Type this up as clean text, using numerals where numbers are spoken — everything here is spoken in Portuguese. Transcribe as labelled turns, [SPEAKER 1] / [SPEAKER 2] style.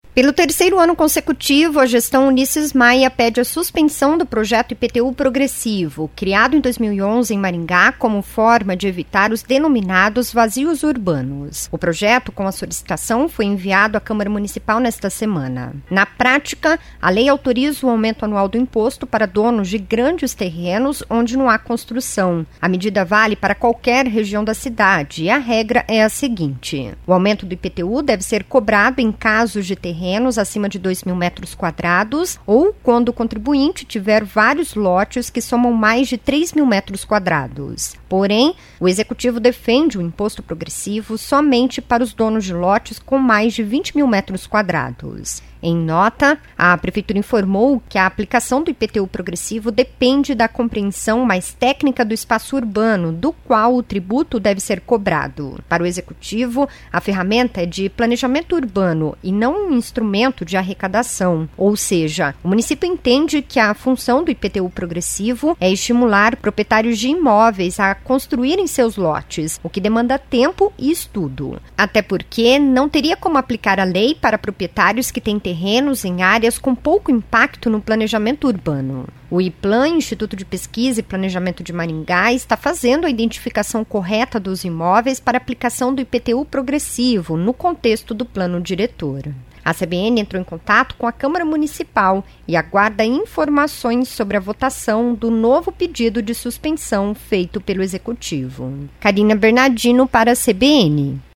[SPEAKER 1] Pelo terceiro ano consecutivo, a gestão Ulisses Maia pede a suspensão do projeto IPTU progressivo, criado em 2011 em Maringá como forma de evitar os denominados vazios urbanos. O projeto, com a solicitação, foi enviado à Câmara Municipal nesta semana. Na prática, a lei autoriza o aumento anual do imposto para donos de grandes terrenos onde não há construção. A medida vale para qualquer região da cidade e a regra é a seguinte: o aumento do IPTU deve ser cobrado em casos de terrenos acima de 2.000 metros quadrados ou quando o contribuinte tiver vários lotes que somam mais de 3.000 metros quadrados. Porém, o Executivo defende o imposto progressivo somente para os donos de lotes com mais de 20.000 metros quadrados. Em nota, a Prefeitura informou que a aplicação do IPTU progressivo depende da compreensão mais técnica do espaço urbano, do qual o tributo deve ser cobrado. Para o Executivo, a ferramenta é de planejamento urbano e não um instrumento de arrecadação. Ou seja, o município entende que a função do IPTU progressivo é estimular proprietários de imóveis a construírem seus lotes, o que demanda tempo e estudo. Até porque não teria como aplicar a lei para proprietários que têm terrenos em áreas com pouco impacto no planejamento urbano. O IPLAN, Instituto de Pesquisa e Planejamento de Maringá, está fazendo a identificação correta dos imóveis para aplicação do IPTU progressivo no contexto do plano diretor. A CBN entrou em contato com a Câmara Municipal e aguarda informações sobre a votação do novo pedido de suspensão feito pelo Executivo. Karina Bernardino para a CBN.